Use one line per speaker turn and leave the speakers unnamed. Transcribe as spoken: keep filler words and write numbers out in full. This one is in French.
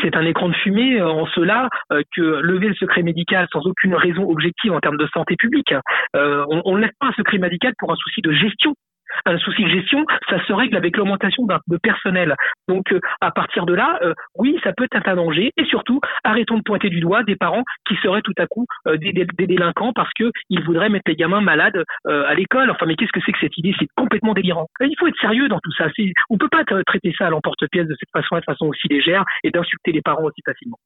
c'est un écran de fumée euh, en cela euh, que lever le secret médical sans aucune raison objective en termes de santé publique, euh, on, on ne laisse pas un secret médical pour un souci de gestion. Un souci de gestion, ça se règle avec l'augmentation d'un- de personnel. Donc, euh, à partir de là, euh, oui, ça peut être un danger. Et surtout, arrêtons de pointer du doigt des parents qui seraient tout à coup euh, des, des- des délinquants parce que ils voudraient mettre les gamins malades euh, à l'école. Enfin, mais qu'est-ce que c'est que cette idée? C'est complètement délirant. Et il faut être sérieux dans tout ça. C'est, on peut pas tra- traiter ça à l'emporte-pièce de cette façon, de façon aussi légère et d'insulter les parents aussi facilement.